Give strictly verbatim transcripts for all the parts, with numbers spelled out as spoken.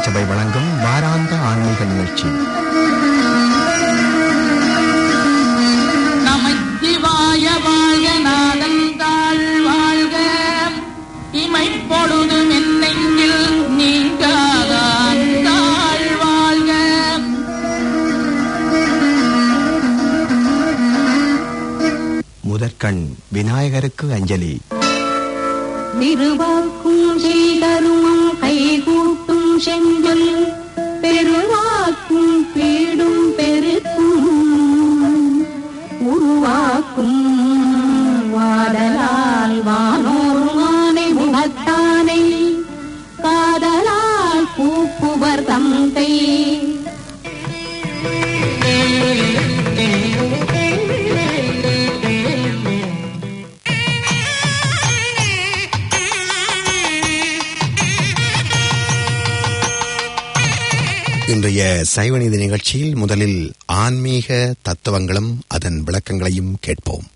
திருச்சபை வழங்கும் வாராந்த ஆன்மீக நிகழ்ச்சி. நமச்சிவாய வாழ்க, நாதந்தாள் வாழ்க, இமைப்பொழுதும் என்னெங்கில் நீங்காதான் தாழ் வாழ்க. முதற்கண் விநாயகருக்கு அஞ்சலி. திருவாக்கும் செய்தருமம் கைகூட்டும் செஞ்சொல் பெருவாக்கும் பீடும் பெருக்கும் உருவாக்கும் வாடலால் வானோர் மானை முகத்தானை காதலால் கூப்புவர் தந்தை. இன்றைய சைவநீதி நிகழ்ச்சியில் முதலில் ஆன்மீக தத்துவங்களும் அதன் விளக்கங்களையும் கேட்போம்.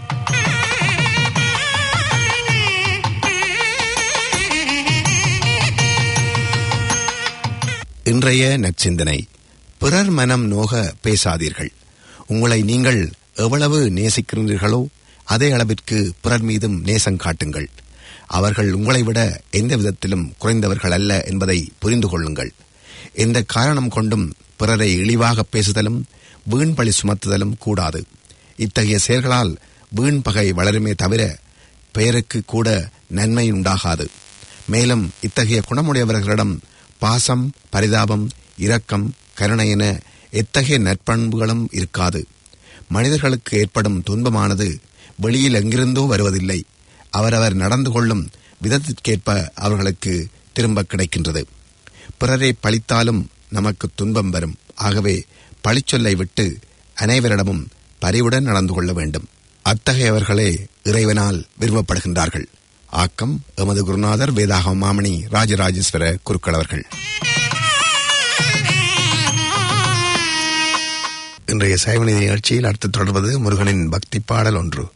இன்றைய நற்சிந்தனை: பிறர் மனம் நோக பேசாதீர்கள். உங்களை நீங்கள் எவ்வளவு நேசிக்கிறீர்களோ அதே அளவிற்கு பிறர் மீதும் நேசம் காட்டுங்கள். அவர்கள் உங்களை விட எந்த விதத்திலும் குறைந்தவர்கள் அல்ல என்பதை புரிந்து கொள்ளுங்கள். எந்த காரணம் கொண்டும் பிறரை இழிவாக பேசுதலும் வீண்பழி சுமத்துதலும் கூடாது. இத்தகைய செயல்களால் வீண் பகை வளருமே தவிர பெயருக்கு கூட நன்மை உண்டாகாது. மேலும் இத்தகைய குணமுடையவர்களிடம் பாசம், பரிதாபம், இரக்கம், கருணை என எத்தகைய நற்பண்புகளும் இருக்காது. மனிதர்களுக்கு ஏற்படும் துன்பமானது வெளியில் எங்கிருந்தோ வருவதில்லை. அவரவர் நடந்து கொள்ளும் விதத்திற்கேற்ப அவர்களுக்கு திரும்ப கிடைக்கின்றது. பிறரை பழித்தாலும் நமக்கு துன்பம் வரும். ஆகவே பழிச்சொல்லை விட்டு அனைவரிடமும் பரிவுடன் நடந்து கொள்ள வேண்டும். அத்தகையவர்களே இறைவனால் விரும்பப்படுகின்றார்கள். ஆக்கம் எமது குருநாதர் வேதாகம மாமணி ராஜராஜேஸ்வர குருக்கள் அவர்கள். இன்றைய சைவநீதி நிகழ்ச்சியில் அடுத்து தொடர்வது முருகனின் பக்தி பாடல் ஒன்று.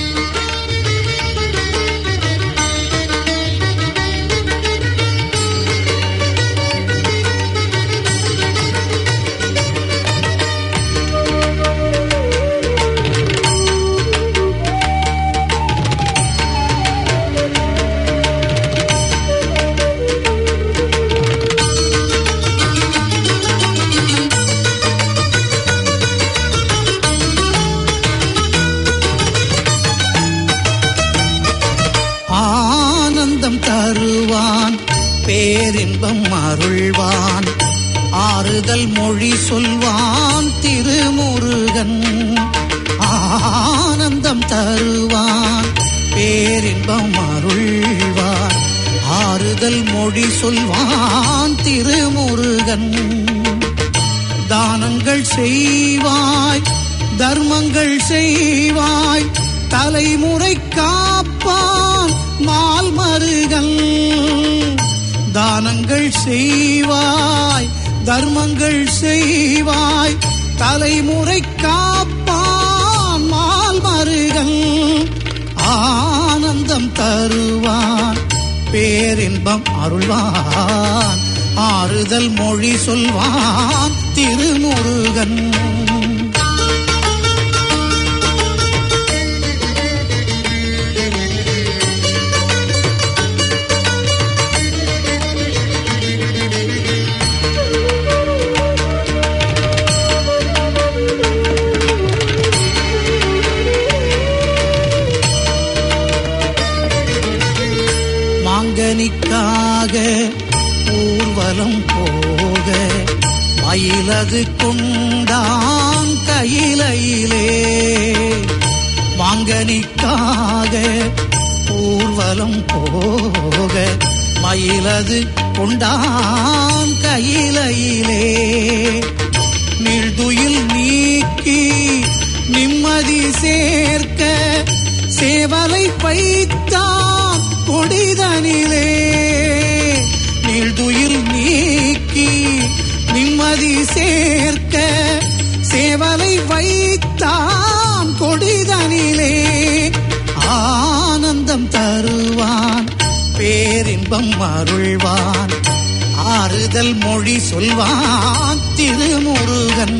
பேரின்பம் அருள்வான், ஆறுதல் மொழி சொல்வான் திருமுருகன். ஆனந்தம் தருவான், பேரின்பம் அருள்வான், ஆறுதல் மொழி சொல்வான் திருமுருகன். தானங்கள் செய்வாய், தர்மங்கள் செய்வாய், தலைமுறை காப்பான் மால்மருகன். தானங்கள் செய்வாய், தர்மங்கள் செய்வாய், தலைமுறை காப்பான் மால்மருகன். ஆனந்தம் தருவான், பேரின்பம் அருள்வான், ஆறுதல் மொழி சொல்வான் திருமுருகன். மாங்கனிக்காக ஊர்வலம் போக மயிலது கொண்டான் கையிலே. மாங்கனிக்காக ஊர்வலம் போக மயிலது கொண்டான் கையிலே. நீழ்துயில் நீக்கி நிம்மதி சேர்க்க சேவலை வைத்தான் கொடிதனிலே. நீழ்துயில் நீக்கி நிம்மதி சேர்க்க சேவலை வைத்தான் கொடிதனிலே. ஆனந்தம் தருவான், பேரின்பம் அருள்வான், ஆறுதல் மொழி சொல்வான் திருமுருகன்.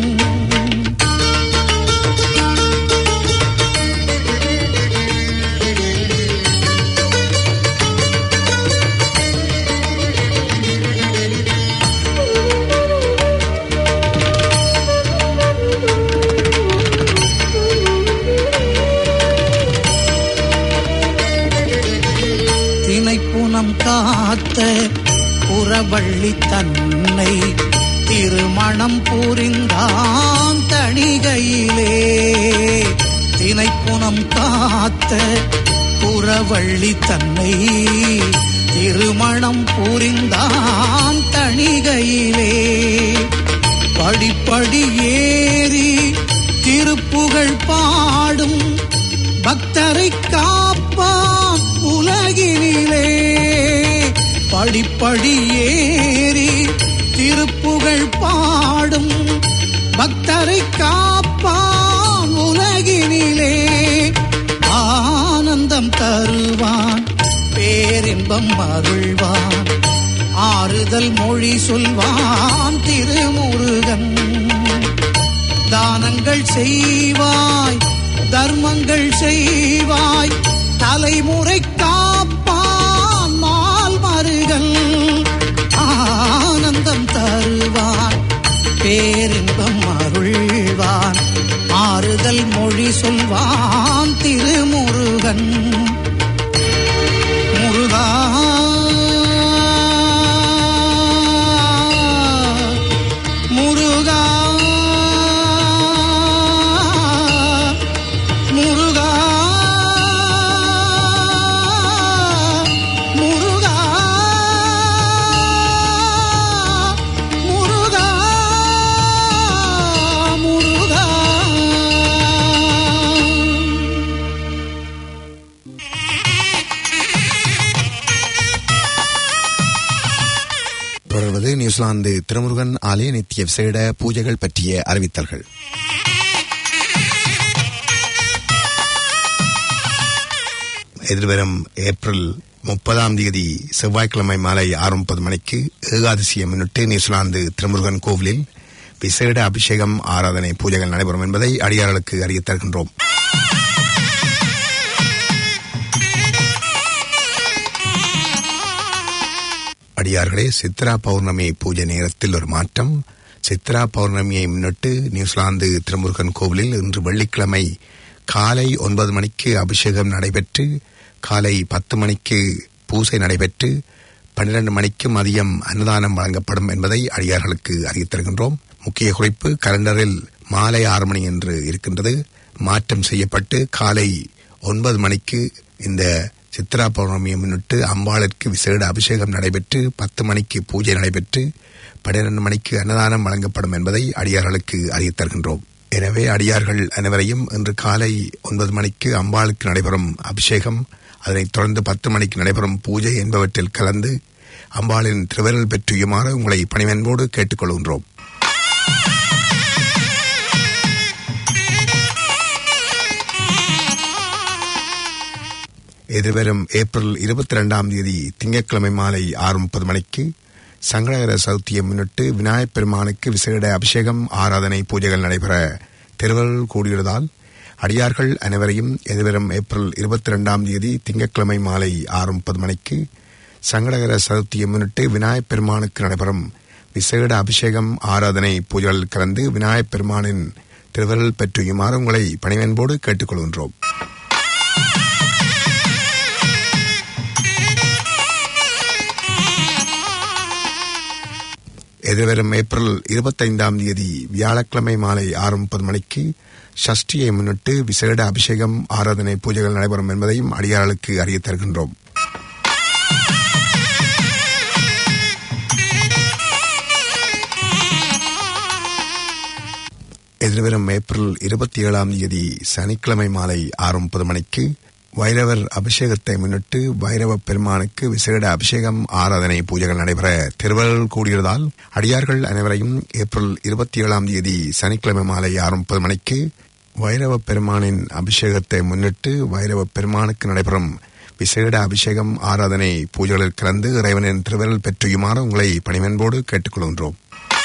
தினைப்புனம் காத்த புறவள்ளி தன்னை திருமணம் புரிந்தான் தணிகையிலே. தினைப்புனம் காத்த புறவள்ளி தன்னை திருமணம் புரிந்தான் தணிகையிலே. படிப்படி ஏறி திருப்புகழ் பாடும் பக்தரை காப்பான் உலகினிலே. படிப்படி ஏறி திருப்புகழ் பாடும் பக்தரை காப்பான் உலகினிலே. ஆனந்தம் தருவான் பேரின்பம் அருள்வான் ஆறுதல் மொழி சொல்வான் திருமுருகன். தானங்கள் செய்வாய் தர்மங்கள் செய்வாய் தலைமுறை காப்பான் மால் மருகன். ஆனந்தம் தருவான் பேரின்பம் அருள்வான் ஆறுதல் மொழி சொல்வான் திருமுருகன். முருகா முருகா முருகா முருகா முருகா முருகா. தொடர்வது நியூசிலாந்து திருமுருகன் ஆலய நித்திய விசேட பூஜைகள் பற்றிய அறிவித்தல்கள். எதிர்வரும் ஏப்ரல் முப்பதாம் தேதி செவ்வாய்க்கிழமை மாலை ஆறு முப்பது மணிக்கு ஏகாதசியை முன்னிட்டு நியூசிலாந்து திருமுருகன் கோவிலில் விசேட அபிஷேகம் ஆராதனை பூஜைகள் நடைபெறும் என்பதை அடியார்களுக்கு அறியத் தருகின்றோம். அடியார்களே, சித்ரா பௌர்ணமி பூஜை நேரத்தில் ஒரு மாற்றம். சித்ரா பௌர்ணமியை முன்னிட்டு நியூசிலாந்து திருமுருகன் கோவிலில் இன்று வெள்ளிக்கிழமை காலை ஒன்பது மணிக்கு அபிஷேகம் நடைபெற்று காலை பத்து மணிக்கு பூசை நடைபெற்று பன்னிரண்டு மணிக்கு மதியம் அன்னதானம் வழங்கப்படும் என்பதை அடியார்களுக்கு அறிவித்திருக்கின்றோம். முக்கிய குறிப்பு, கலண்டரில் மாலை ஆறு மணி என்று இருக்கின்றது. மாற்றம் செய்யப்பட்டு காலை ஒன்பது மணிக்கு இந்த சித்ரா பௌர்ணமியை முன்னிட்டு அம்பாளிற்கு விசேட அபிஷேகம் நடைபெற்று பத்து மணிக்கு பூஜை நடைபெற்று பன்னிரண்டு மணிக்கு அன்னதானம் வழங்கப்படும் என்பதை அடியார்களுக்கு அறிவித் தருகின்றோம். எனவே அடியார்கள் அனைவரையும் இன்று காலை ஒன்பது மணிக்கு அம்பாளுக்கு நடைபெறும் அபிஷேகம், அதனைத் தொடர்ந்து பத்து மணிக்கு நடைபெறும் பூஜை என்பவற்றில் கலந்து அம்பாளின் திருவருள் பெற்றுயுமாறு உங்களை பணிவன்போடு கேட்டுக்கொள்கின்றோம். எதிர்வரும் ஏப்ரல் இருபத்தி இரண்டாம் தேதி திங்கட்கிழமை மாலை ஆறு முப்பது மணிக்கு சங்கடகர சதுர்த்தியை முன்னிட்டு விநாயகப் பெருமானுக்கு விசேட அபிஷேகம் ஆராதனை பூஜைகள் நடைபெற திருவருள் கூடியுள்ளதால் அடியார்கள் அனைவரையும் எதிர்வரும் ஏப்ரல் இருபத்தி இரண்டாம் தேதி திங்கட்கிழமை மாலை ஆறு முப்பது மணிக்கு சங்கடகர சதுர்த்தியை முன்னிட்டு விநாயகப் பெருமானுக்கு நடைபெறும் விசேட அபிஷேகம் ஆராதனை பூஜைகள் கலந்து விநாயகப் பெருமானின் திருவருள் பெற்றுயுமாறு உங்களை பணிவன்போடு கேட்டுக்கொள்கின்றோம். எதிர்வரும் ஏப்ரல் இருபத்தைந்தாம் தேதி வியாழக்கிழமை மாலை ஆறு முப்பது மணிக்கு சஷ்டியை முன்னிட்டு விசேட அபிஷேகம் ஆராதனை பூஜைகள் நடைபெறும் என்பதையும் அடியார்களுக்கு அறியத் தருகின்றோம். எதிர்வரும் ஏப்ரல் இருபத்தி ஏழாம் தேதி சனிக்கிழமை மாலை ஆறு முப்பது மணிக்கு வைரவர் அபிஷேகத்தை முன்னிட்டு வைரவ பெருமானுக்கு விசேட அபிஷேகம் ஆராதனை பூஜைகள் நடைபெற திருவருள் கூடியதால் அடியார்கள் அனைவரையும் ஏப்ரல் இருபத்தி ஏழாம் தேதி சனிக்கிழமை மாலை ஆறு முப்பது மணிக்கு வைரவ பெருமானின் அபிஷேகத்தை முன்னிட்டு வைரவ பெருமானுக்கு நடைபெறும் விசேட அபிஷேகம் ஆராதனை பூஜைகளில் கலந்து இறைவனின் திருவருள் பெற்றுயுமாறு உங்களை பணிவன்போடு கேட்டுக்கொள்கின்றோம்.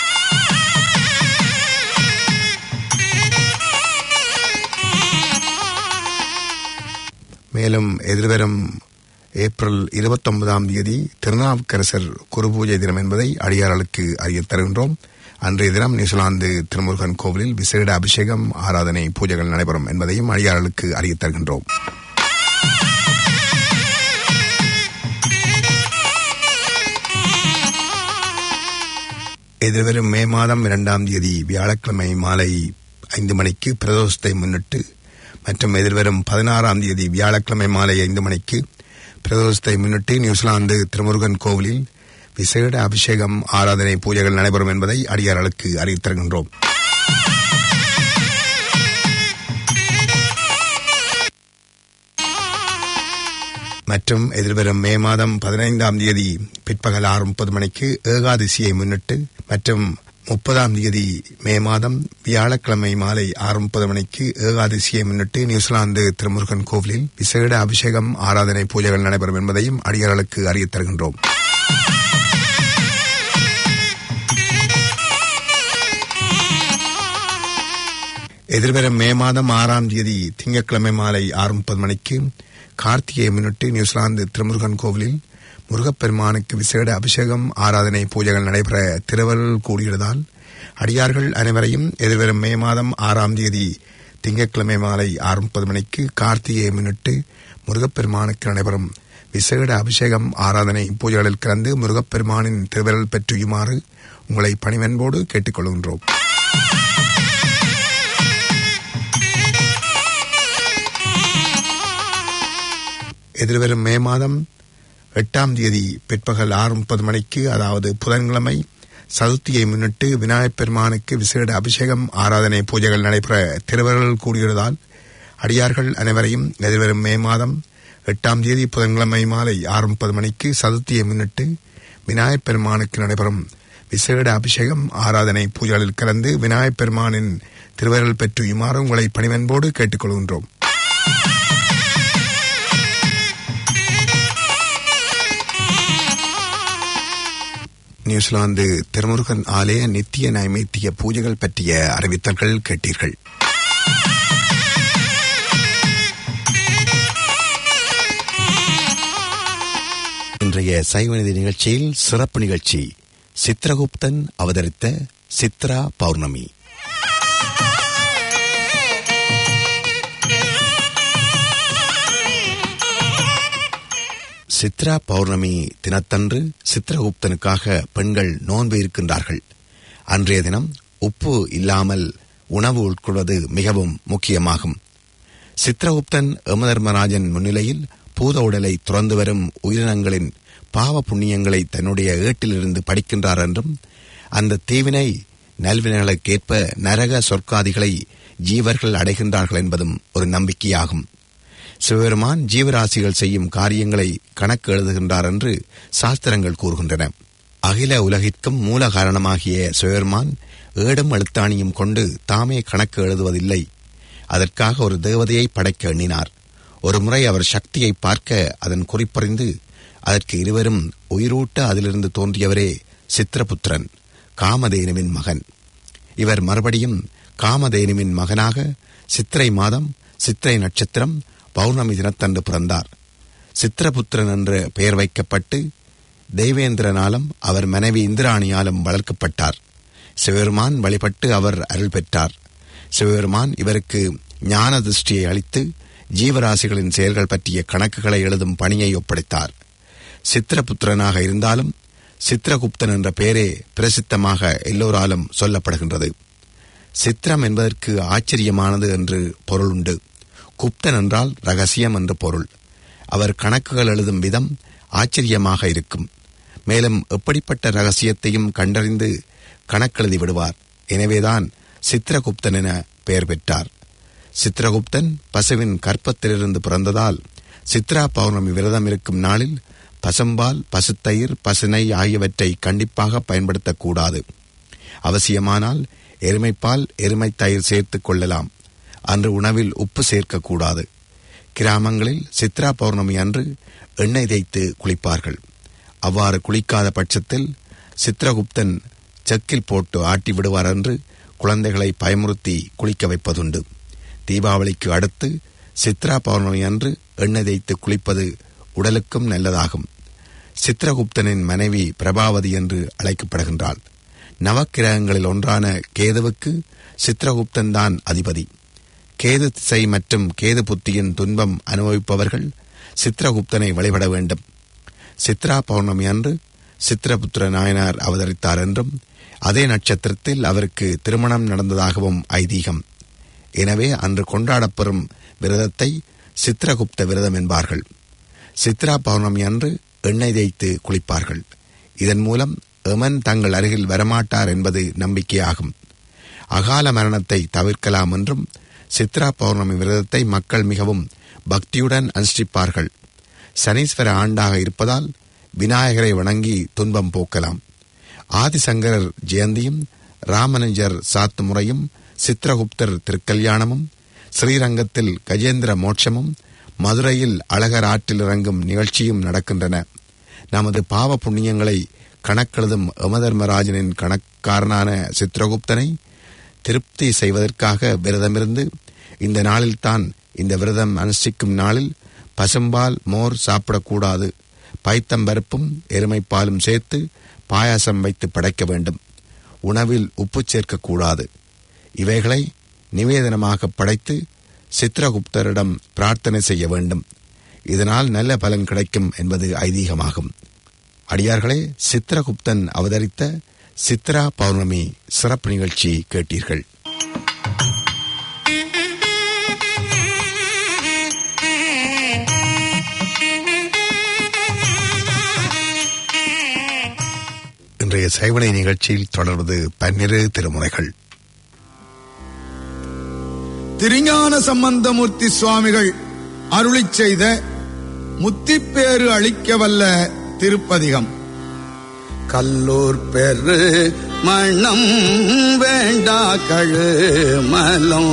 மேலும் எதிர்வரும் ஏப்ரல் இருபத்தி ஒன்பதாம் தேதி திருநாவுக்கரசர் குருபூஜை தினம் என்பதை அடியார்களுக்கு அறியத் தருகின்றோம். அன்றைய தினம் நியூசிலாந்து திருமுருகன் கோவிலில் விசேட அபிஷேகம் ஆராதனை பூஜைகள் நடைபெறும் என்பதையும் அடியார்களுக்கு அறியத் தருகின்றோம். எதிர்வரும் மே மாதம் இரண்டாம் தேதி வியாழக்கிழமை மாலை ஐந்து மணிக்கு பிரதோஷத்தை முன்னிட்டு மற்றும் எதிர்வரும் பதினாறாம் தேதி வியாழக்கிழமை மாலை ஐந்து மணிக்கு பிரதோஷத்தை முன்னிட்டு நியூசிலாந்து திருமுருகன் கோவிலில் விசேட அபிஷேகம் ஆராதனை பூஜைகள் நடைபெறும் என்பதை அடியார்களுக்கு அறிவித்தருகின்றோம். மற்றும் எதிர்வரும் மே மாதம் பதினைந்தாம் தேதி பிற்பகல் ஆறு முப்பது மணிக்கு ஏகாதசியை முன்னிட்டு மற்றும் முப்பதாம் தேதி மே மாதம் வியாழக்கிழமை மாலை ஆறு முப்பது மணிக்கு ஏகாதசியை முன்னிட்டு நியூசிலாந்து திருமுருகன் கோவிலில் விசேட அபிஷேகம் ஆராதனை பூஜைகள் நடைபெறும் என்பதையும் அடியார்களுக்கு அறியத் தருகின்றோம். எதிர்வரும் மே மாதம் ஆறாம் தேதி திங்கட்கிழமை மாலை ஆறு முப்பது மணிக்கு கார்த்திகையை முன்னிட்டு நியூசிலாந்து திருமுருகன் கோவிலில் முருகப்பெருமானுக்கு விசேட அபிஷேகம் ஆராதனை பூஜைகள் நடைபெற திருவருள் கூடியதால் அடியார்கள் அனைவரையும் எதிர்வரும் மே மாதம் ஆறாம் தேதி திங்கட்கிழமை மாலை ஆறு முப்பது மணிக்கு கார்த்திகையை முன்னிட்டு முருகப்பெருமானுக்கு நடைபெறும் விசேட அபிஷேகம் ஆராதனை பூஜைகளில் கலந்து முருகப்பெருமானின் திருவருள் பெற்றுயுமாறு உங்களை பணிவன்போடு கேட்டுக்கொள்கின்றோம். எதிர்வரும் மே மாதம் எட்டாம் தேதி பிற்பகல் ஆறு முப்பது மணிக்கு அதாவது புதன்கிழமை சதுர்த்தியை முன்னிட்டு விநாயகப் பெருமானுக்கு விசேட அபிஷேகம் ஆராதனை பூஜைகள் நடைபெற திருவருள் கூடியதால் அடியார்கள் அனைவரையும் எதிர்வரும் மே மாதம் எட்டாம் தேதி புதன்கிழமை மாலை ஆறு முப்பது மணிக்கு சதுர்த்தியை முன்னிட்டு விநாயகப் பெருமானுக்கு நடைபெறும் விசேட அபிஷேகம் ஆராதனை பூஜைகளில் கலந்து விநாயகப் பெருமானின் திருவருள் பெற்றுயுமாறு உங்களை பணிவன்போடு கேட்டுக்கொள்கின்றோம். நியூசிலாந்து திருமுருகன் ஆலய நித்திய நைமித்திய பூஜைகள் பற்றிய அறிவித்தல்கள் கேட்டீர்கள். இன்றைய சைவநிதி நிகழ்ச்சியில் சிறப்பு நிகழ்ச்சி சித்ரகுப்தன் அவதரித்த சித்ரா பௌர்ணமி. சித்ரா பௌர்ணமி தினத்தன்று சித்ரகுப்தனுக்காக பெண்கள் நோன்பு இருக்கின்றார்கள். அன்றைய தினம் உப்பு இல்லாமல் உணவு உட்கொள்வது மிகவும் முக்கியமாகும். சித்ரகுப்தன் யமதர்மராஜன் முன்னிலையில் பூத உடலை துறந்து வரும் உயிரினங்களின் பாவ புண்ணியங்களை தன்னுடைய ஏட்டிலிருந்து படிக்கின்றார் என்றும் அந்த தீவினை நல்வினைகளுக்கேற்ப நரக சொர்க்காதிகளை ஜீவர்கள் அடைகின்றார்கள் என்பதும் ஒரு நம்பிக்கையாகும். சிவபெருமான் ஜீவராசிகள் செய்யும் காரியங்களை கணக்கு எழுதுகின்றார் என்று சாஸ்திரங்கள் கூறுகின்றன. அகில உலகிற்கும் மூல காரணமாகிய சிவபெருமான் ஏடும் எழுத்தாணியும் கொண்டு தாமே கணக்கு எழுதுவதில்லை. அதற்காக ஒரு தேவதையை படைக்க எண்ணினார். ஒரு முறை அவர் சக்தியை பார்க்க அதன் குறிப்பறிந்து அதற்கு இருவரும் உயிரூட்ட அதிலிருந்து தோன்றியவரே சித்திரபுத்திரன், காமதேனுவின் மகன். இவர் மறுபடியும் காமதேனுவின் மகனாக சித்திரை மாதம் சித்திரை நட்சத்திரம் பௌர்ணமி தினத்தன்று பிறந்தார். சித்திரபுத்திரன் என்ற பெயர் வைக்கப்பட்டு தெய்வேந்திரனாலும் அவர் மனைவி இந்திராணியாலும் வளர்க்கப்பட்டார். சிவபெருமான் வழிபட்டு அவர் அருள் பெற்றார். சிவபெருமான் இவருக்கு ஞான திருஷ்டியை அளித்து ஜீவராசிகளின் செயல்கள் பற்றிய கணக்குகளை எழுதும் பணியை ஒப்படைத்தார். சித்திரபுத்திரனாக இருந்தாலும் சித்திரகுப்தன் என்ற பெயரே பிரசித்தமாக எல்லோராலும் சொல்லப்படுகின்றது. சித்திரம் என்பதற்கு ஆச்சரியமானது என்று பொருள் உண்டு. குப்தன் என்றால் ரகசியம் என்று பொருள். அவர் கணக்குகள் எழுதும் விதம் ஆச்சரியமாக இருக்கும். மேலும் எப்படிப்பட்ட ரகசியத்தையும் கண்டறிந்து கணக்கெழுதி விடுவார். எனவேதான் சித்திரகுப்தன் என பெயர் பெற்றார். சித்திரகுப்தன் பசுவின் கற்பத்திலிருந்து பிறந்ததால் சித்ரா பௌர்ணமி விரதம் இருக்கும் நாளில் பசும்பால், பசுத்தயிர், பசுனை ஆகியவற்றை கண்டிப்பாக பயன்படுத்தக்கூடாது. அவசியமானால் எருமைப்பால், எருமை தயிர் சேர்த்துக் கொள்ளலாம். அன்று உணவில் உப்பு சேர்க்கக்கூடாது. கிராமங்களில் சித்ரா பௌர்ணமி அன்று எண்ணெய் தேய்த்து குளிப்பார்கள். அவ்வாறு குளிக்காத பட்சத்தில் சித்ரகுப்தன் செக்கில் போட்டு ஆட்டி விடுவார் என்று குழந்தைகளை பயமுறுத்தி குளிக்க வைப்பதுண்டு. தீபாவளிக்கு அடுத்து சித்ரா பௌர்ணமி அன்று எண்ணெய் தேய்த்து குளிப்பது உடலுக்கும் நல்லதாகும். சித்ரகுப்தனின் மனைவி பிரபாவதி என்று அழைக்கப்படுகின்றாள். நவக்கிரகங்களில் ஒன்றான கேதுவுக்கு சித்ரகுப்தன் தான் அதிபதி. கேது திசை மற்றும் கேது புத்தியின் துன்பம் அனுபவிப்பவர்கள் சித்ரகுப்தனை வழிபட வேண்டும். சித்ரா பௌர்ணமி அன்று சித்ரபுத்திர நாயனார் அவதரித்தார் என்றும் அதே நட்சத்திரத்தில் அவருக்கு திருமணம் நடந்ததாகவும் ஐதீகம். எனவே அன்று கொண்டாடப்பெறும் விரதத்தை சித்ரகுப்த விரதம் என்பார்கள். சித்ரா பௌர்ணமி அன்று எண்ணெய் தேய்த்து குளிப்பார்கள். இதன் மூலம் எமன் தங்கள் அருகில் வரமாட்டார் என்பது நம்பிக்கையாகும். அகால மரணத்தை தவிர்க்கலாம் என்றும் சித்ரா பௌர்ணமி விரதத்தை மக்கள் மிகவும் பக்தியுடன் அனுஷ்டிப்பார்கள். சனீஸ்வர ஆண்டாக இருப்பதால் விநாயகரை வணங்கி துன்பம் போக்கலாம். ஆதிசங்கரர் ஜெயந்தியும் ராமனுஜர் சாத்து முறையும் சித்ரகுப்தர் திருக்கல்யாணமும் ஸ்ரீரங்கத்தில் கஜேந்திர மோட்சமும் மதுரையில் அழகர் ஆற்றில் இறங்கும் நிகழ்ச்சியும் நடக்கின்றன. நமது பாவ புண்ணியங்களை கணக்கெழுதும் யமதர்மராஜனின் கணக்காரனான சித்ரகுப்தனை திருப்தி செய்வதற்காக விரதமிருந்து இந்த நாளில்தான் இந்த விரதம் அனுஷ்டிக்கும் நாளில் பசும்பால் மோர் சாப்பிடக்கூடாது. பைத்தம்பருப்பும் எருமைப்பாலும் சேர்த்து பாயாசம் வைத்து படைக்க வேண்டும். உணவில் உப்பு சேர்க்கக்கூடாது. இவைகளை நிவேதனமாக படைத்து சித்ரகுப்தரிடம் பிரார்த்தனை செய்ய வேண்டும். இதனால் நல்ல பலன் கிடைக்கும் என்பது ஐதீகமாகும். அடியார்களே, சித்ரகுப்தன் அவதரித்த சித்ரா பௌர்ணமி சிறப்பு நிகழ்ச்சி கேட்டீர்கள். இன்றைய சைவனை நிகழ்ச்சியில் தொடர்வது பன்னிரு திருமுறைகள். திருஞான சம்பந்தமூர்த்தி சுவாமிகள் அருளிச் செய்த முத்திப்பேறு அளிக்க வல்ல திருப்பதிகம். கல்லூர் பெரு மணம் வேண்டா கழு மலம்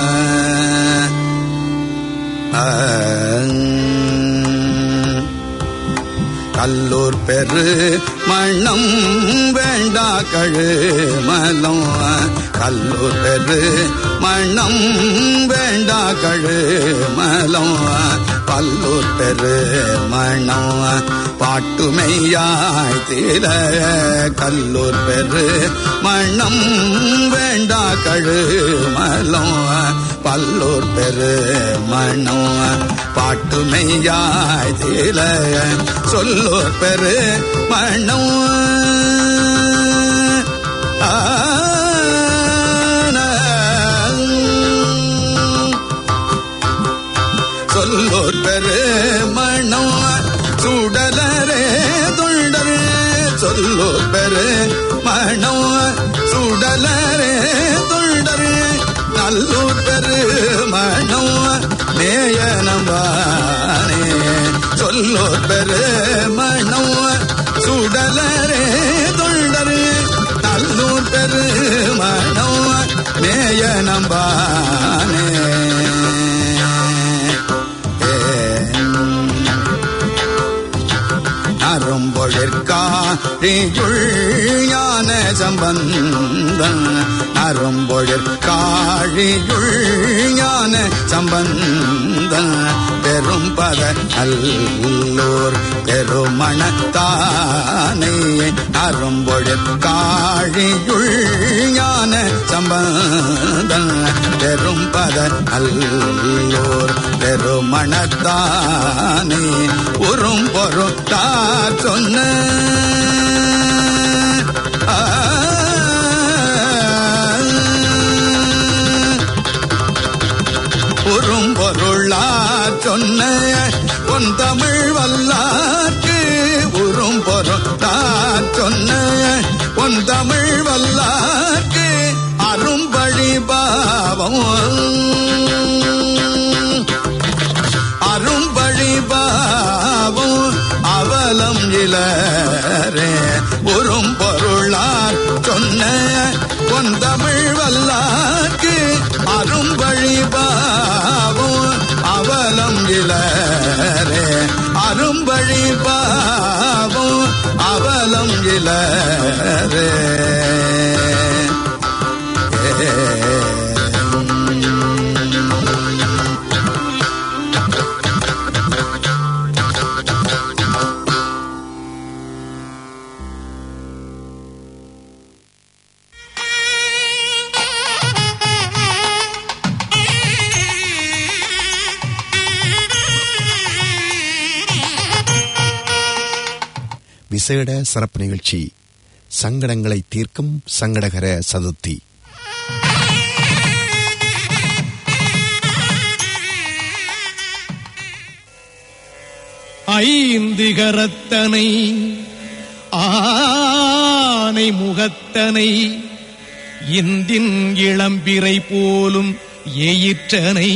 கல்லூர் பெரு மணம் வேண்டா கழு மலம் கல்லூர் பெரு மணம் வேண்டா கழு மலம் பல்லூர் பெரு மணம் பாட்டுமையாய் தீர கல்லூர் பெரு மணம் வேண்டா கழு மலம் பல்லூர் பெரு மணம் பாட்டுமையாய் தீர சொல்லூர் பெரு மணம் சொல்லூர் பெரு மணம் சுடலரே தொண்டர் சொல்லூர் பெரு மணம் சுடலரே தொண்டர் நல்லூர் பெரு மணம் நேயனம்பானே சொல்லூர் பெரு மணம் சுடலரே தொண்டர் நல்லூர் பெரு மணம் நேயனம்பானே அரும்பொழிற்காழியுள் ஞான சம்பந்தன் அரும்பொழிற்காழியுள் ஞான சம்பந்தன் பெரும்பத அல்லூர் பெருமணத்தானே அரும்பொழிற்காழியுள் ஞான சம்பந்தன் பெரும்பத அல்லூர் பெருமணத்தானே உறும் பொருட்டா சொன்ன உறும் பொருளா சொன்ன பொன் தமிழ் வல்லாக்கு உறும் பொருளா சொன்ன பொன் தமிழ் வல்லாக்கு அரும்பழி பாவம் அரும்பழி பாவம் அவலம் இளரே உறும் பொருளார் சொன்ன பொன் தமிழ் வல்லாக்கு அரும்பழி பாவம் அவலம் இளரே அரும்பழி பாவம் அவலம் இளரே விசேட சிறப்பு நிகழ்ச்சி சங்கடங்களை தீர்க்கும் சங்கடகர சதுர்த்தி. ஐந்து கரத்தனை ஆனை முகத்தனை இந்தின் இளம்பிறை போலும் எயிற்றனை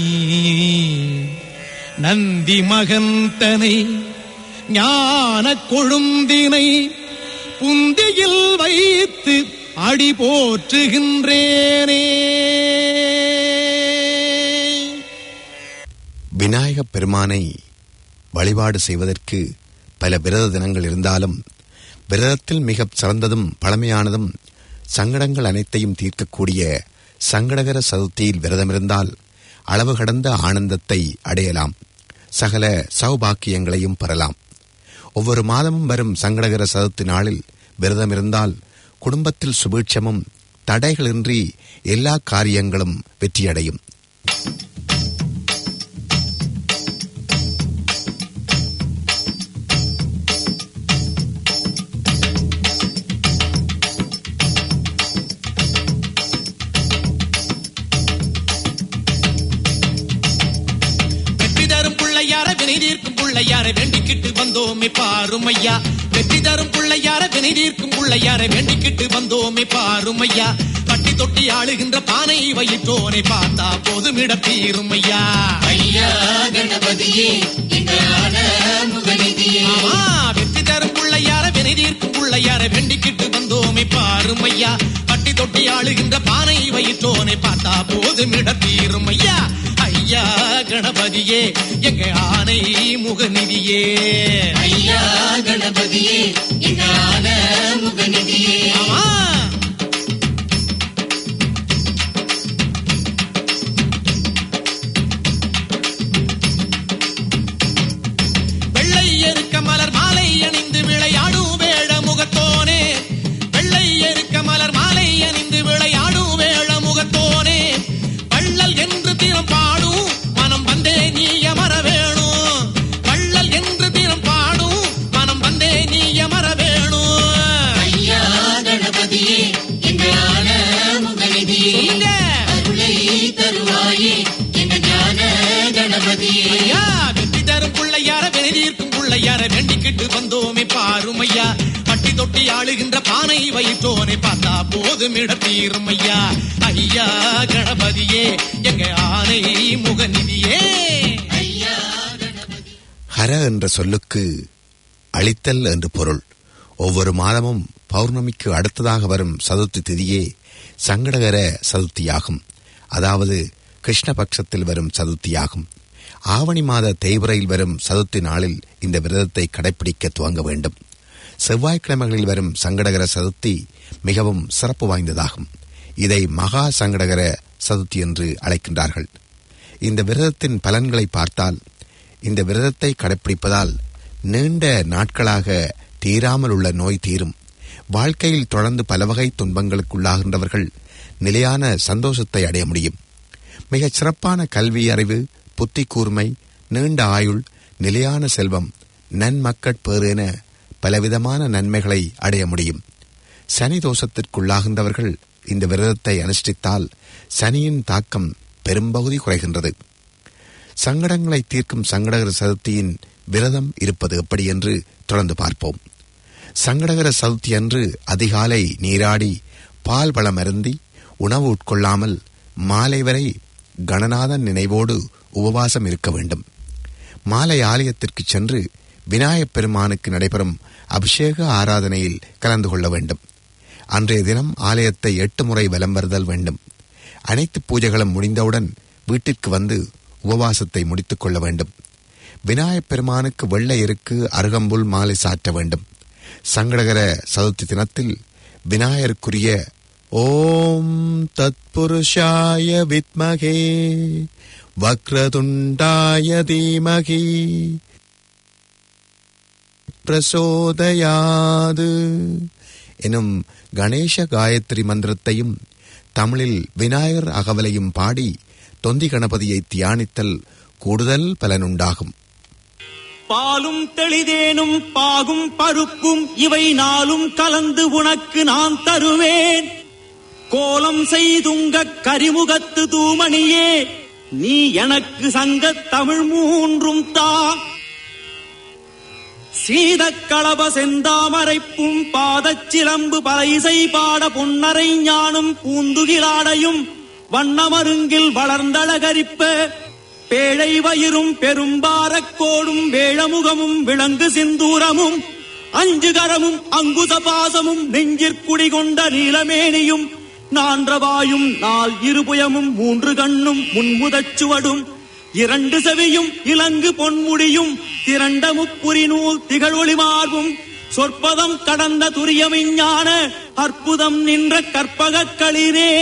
நந்தி மகந்தனை ஞான கொழுந்தினை புந்தியில் வைத்து அடி போற்றுகின்றேனே. விநாயகப் பெருமானை வழிபாடு செய்வதற்கு பல விரத தினங்கள் இருந்தாலும் விரதத்தில் மிகச் சிறந்ததும் பழமையானதும் சங்கடங்கள் அனைத்தையும் தீர்க்கக்கூடிய சங்கடகர சதுர்த்தியில் விரதமிருந்தால் அளவு கடந்த ஆனந்தத்தை அடையலாம், சகல சௌபாக்கியங்களையும் பெறலாம். ஒவ்வொரு மாதமும் வரும் சங்கடகர சதுர்த்தி நாளில் விரதமிருந்தால் குடும்பத்தில் சுபீட்சமும் தடைகளின்றி எல்லா காரியங்களும் வெற்றியடையும். பிள்ளையாரை வேண்டிக்கிட்டு வந்தோமே பாருமையா, வெற்றி தரும் பிள்ளையார வினை தீர்க்கும் பிள்ளையாரை வேண்டிக்கிட்டு வந்தோமே பாருமையா. பட்டி தொட்டி ஆளுகின்ற பானை வயிற்றோனை பார்த்தா போதும் இடத்தீருமையா. ஐயா கணபதியே வெற்றி தரும் பிள்ளையார வினை தீர்க்கும் பிள்ளையாரை வேண்டிக்கிட்டு வந்தோமே பாருமையா. பட்டி தொட்டி ஆளுகின்ற பானை வயிற்றோனை பார்த்தா போதும் இடத்தீருமையா. ஐயா கணபதியே எங்க ஆனை முகநிதியே. ஐயா கணபதியே எங்க ஆனை முகநிதியே. வெள்ளை எருக்க மலர் மாலை அணிந்து விளையாடும் வேட முகத்தோனே. வெள்ளை எருக்க மலர் மாலை அணிந்து விளையாடும் வேட முகத்தோனே. வள்ளல் என்று தினம் பாடும் மனம் வந்தே நீ அமர வேணும். வள்ளல் என்று தினம் பாடும் மனம் வந்தே நீ அமர வேணும். ஐயா கணபதியே எங்க ஞான முகநிதியே. அருளை தருவாயே எங்க ஞான கணபதியே. ஐயா வெற்றி தரும் பிள்ளையார வினை தீர்க்கும் பிள்ளையார வேண்டிக்கிட்டு வந்தோமே பாருமையா. பட்டி தொட்டி ஆளுகின்ற பானை வயிற்றோனை பார்த்தா போதும் இடத்தீருமையா. ஐயா கணபதியே எங்க ஆனை முகநிதியே. ஹர என்ற சொல்லுக்கு அளித்தல் என்று பொருள். ஒவ்வொரு மாதமும் பௌர்ணமிக்கு அடுத்ததாக வரும் சதுர்த்தி திதியே சங்கடகர சதுர்த்தியாகும். அதாவது கிருஷ்ணபக்ஷத்தில் வரும் சதுர்த்தியாகும். ஆவணி மாத தேய்பிரையில் வரும் சதுர்த்தி நாளில் இந்த விரதத்தை கடைபிடிக்க துவங்க வேண்டும். செவ்வாய்க்கிழமைகளில் வரும் சங்கடகர சதுர்த்தி மிகவும் சிறப்பு வாய்ந்ததாகும். இதை மகா சங்கடகர சதுர்த்தி என்று அழைக்கின்றார்கள். இந்த விரதத்தின் பலன்களை பார்த்தால், இந்த விரதத்தை கடைபிடிப்பதால் நீண்ட நாட்களாக தீராமல் உள்ள நோய் தீரும். வாழ்க்கையில் தொடர்ந்து பல வகை துன்பங்களுக்குள்ளாகின்றவர்கள் நிலையான சந்தோஷத்தை அடைய முடியும். மிகச் சிறப்பான கல்வி அறிவு, புத்தி கூர்மை, நீண்ட ஆயுள், நிலையான செல்வம், நன்மக்கள் பேறு என பலவிதமான நன்மைகளை அடைய முடியும். சனி தோஷத்திற்குள்ளாகின்றவர்கள் இந்த விரதத்தை அனுஷ்டித்தால் சனியின் தாக்கம் பெரும்பகுதி குறைகின்றது. சங்கடங்களை தீர்க்கும் சங்கடகர சதுர்த்தியின் விரதம் இருப்பது எப்படி என்று தொடர்ந்து பார்ப்போம். சங்கடகர சதுர்த்தி அன்று அதிகாலை நீராடி பால் பழம் அருந்தி உணவு உட்கொள்ளாமல் மாலை வரை கணநாதன் நினைவோடு உபவாசம் இருக்க வேண்டும். மாலை ஆலயத்திற்கு சென்று விநாயகப் பெருமானுக்கு நடைபெறும் அபிஷேக ஆராதனையில் கலந்து கொள்ள வேண்டும். அன்றைய தினம் ஆலயத்தை எட்டு முறை வலம் வருதல் வேண்டும். அனைத்து பூஜைகளும் முடிந்தவுடன் வீட்டிற்கு வந்து உபவாசத்தை முடித்துக் கொள்ள வேண்டும். விநாயகப் பெருமானுக்கு வெள்ளை எருக்கு அருகம்புல் மாலை சாற்ற வேண்டும். சங்கடகர சதுர்த்தி தினத்தில் விநாயகருக்குரிய ஓம் தத்புருஷாய வித்மகே வக்ரதுண்டாய தீமகி பிரசோதயாது எனும் கணேச காயத்ரி மந்திரத்தையும் தமிழில் விநாயகர் அகவலையும் பாடி தொந்தி கணபதியை தியானித்தல் கூடுதல் பலனுண்டாகும். பாலும் தெளிதேனும் பாகும் பருப்பும் இவை நாளும் கலந்து உனக்கு நான் தருவேன். கோலம் செய்துங்க கரிமுகத்து தூமணியே, நீ எனக்கு சங்கத் தமிழ் மூன்றும் தா. சீதக்களப செந்தாமரைப்பும் பாதச்சிலம்பு பல இசை பாட பொன்னரை ஞானும் பூந்துகிலாடையும் வண்ணமருங்கில் வளர்ந்தழகரிப்ப பேழை வயிறும் பெரும்பாரக்கோடும் வேழமுகமும் விளங்கு சிந்தூரமும் அஞ்சுகரமும் அங்குச பாசமும் நெஞ்சிற்குடி கொண்ட நீலமேனியும் நான்றவாயும் நால் இருபுயமும் மூன்று கண்ணும் முன்முதச்சுவடும் இரண்டு செவியும் இலங்கு பொன்முடியும் திரண்ட முப்புரி நூல் திகழொளி மார்பும் சொற்பதம் கடந்த துரிய விஞ்ஞான அற்புதம் நின்ற கற்பகக் களிரே.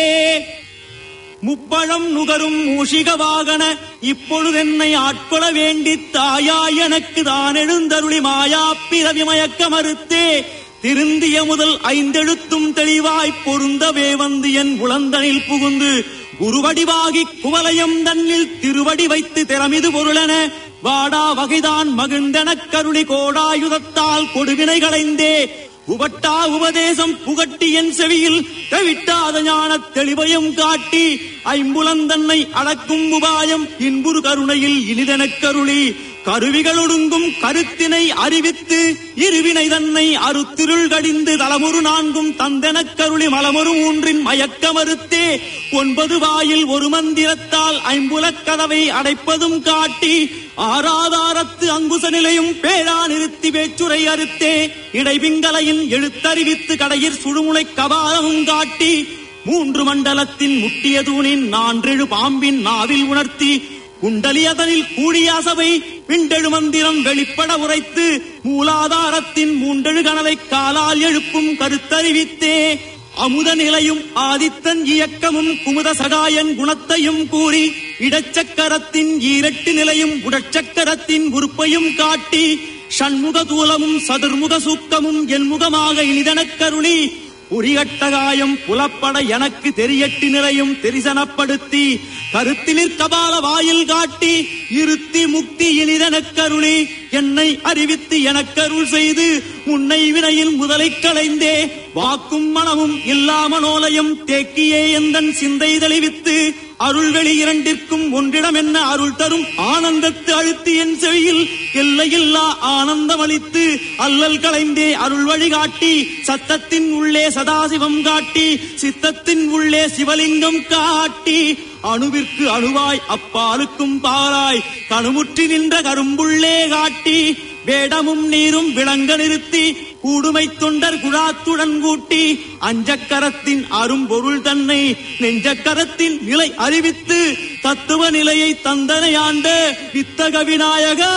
முப்பழம் நுகரும் மூஷிக வாகன இப்பொழுதென்னை ஆட்கொள்ள வேண்டி தாயா எனக்கு தான் எழுந்தருளி மாயா பிறவி மயக்க மறுத்தே திருந்திய முதல் ஐந்தெழுத்தும் தெளிவாய் பொருந்தவே வந்து என் உளந்தனில் புகுந்து குருவடிவாகி குவலயம் தன்னில் திருவடி வைத்து திறமிது பொருளென வாடா வகைதான் மகிழ்ந்தெனக் கருளி கோடாயுதத்தால் கொடுவினை களைந்தே உபட்டா உபதேசம் புகட்டி என் செவியில் தவிட்டாத ஞான தெளிவையும் காட்டி ஐம்புலந்தன்னை அடக்கும் உபாயம் இன்புறு கருணையில் இனிதெனக் கருளி கருவிகளொடுங்கும் கருத்தினை அறிவித்து இருவினை தன்னை அறுத்திருள் கடிந்து தலமுறு நான்கும் தந்தெனக் கருளி மலமுறு மூன்றின் மயக்க மறுத்தே ஒன்பது வாயில் ஒரு மந்திரத்தால் ஐம்புலக் கதவை அடைப்பதும் காட்டி ஆராதாரத்து அங்குச நிலையும் பேரா நிறுத்தி வேச்சுரை அறுத்தே இடைபிங்கலையின் எழுத்தறிவித்து கடையிற் சுழுமுனை கபாலமும் காட்டி மூன்று மண்டலத்தின் முட்டிய தூணின் நான்றெழு பாம்பின் நாவில் உணர்த்தி குண்டலியதனில் கூடிய அசவை பிண்டெழு மந்திரம் வெளிப்பட உரைத்து மூலாதாரத்தின் மூன்றெழு கனலை காலால் எழுப்பும் கருத்தறிவித்தே அமுத நிலையும் ஆதித்தன் இயக்கமும் குமுத சகாயன் குணத்தையும் கூறி இடச்சக்கரத்தின் ஈரட்டு நிலையும் உடற்சக்கரத்தின் உறுப்பையும் காட்டி ஷண்முக தூலமும் சதுர்முக சூக்கமும் என்முகமாக இனிதனக் கருளி உரியட்டகாயம் புலப்பட எனக்கு தெரியட்டு நிலையும் தெரிசனப்படுத்தி கருத்திலிற் கபால வாயில் காட்டி இருத்தி முக்தி இனிதனக் கருளி என்னை அறிவித்து எனக்கருள் செய்து முன்னை வினையில் முதலை களைந்தே வாக்கும் மனமும் இல்லாமனோலயம் தேக்கியே எந்தன் சிந்தை தெளிவித்து அருள்வெளி இரண்டிற்கும் ஒன்றிடம் என்ன அருள் தரும் ஆனந்தத்து அழுத்தி என் செவியில் எல்லையில்லா ஆனந்தம் அளித்து அல்லல் களைந்தே அருள் வழிகாட்டி சத்தத்தின் உள்ளே சதாசிவம் காட்டி சித்தத்தின் உள்ளே சிவலிங்கம் காட்டி அணுவிற்கு அணுவாய் அப்பாலுக்கும் பாராய் கணுமுற்றி நின்ற கரும்புள்ளே காட்டி வேடமும் நீரும் விளங்க நிறுத்தி கூடுமை தொண்டர் குழாத்துடன் கூட்டி அஞ்சக்கரத்தின் அரும்பொருள் தன்னை நெஞ்சக்கரத்தின் நிலை அறிவித்து தத்துவ நிலையை தந்தனை ஆண்ட வித்தக விநாயகா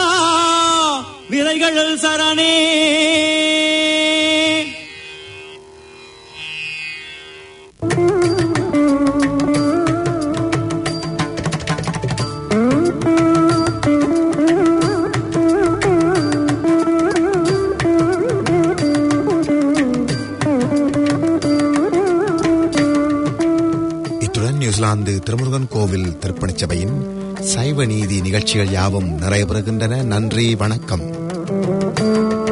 விரைகள் சரணே. நியூசிலாந்து திருமுருகன் கோவில் திருப்பணிச் சபையின் சைவ நீதி நிகழ்ச்சிகள் யாவும் நிறைவு பெறுகின்றன. நன்றி, வணக்கம்.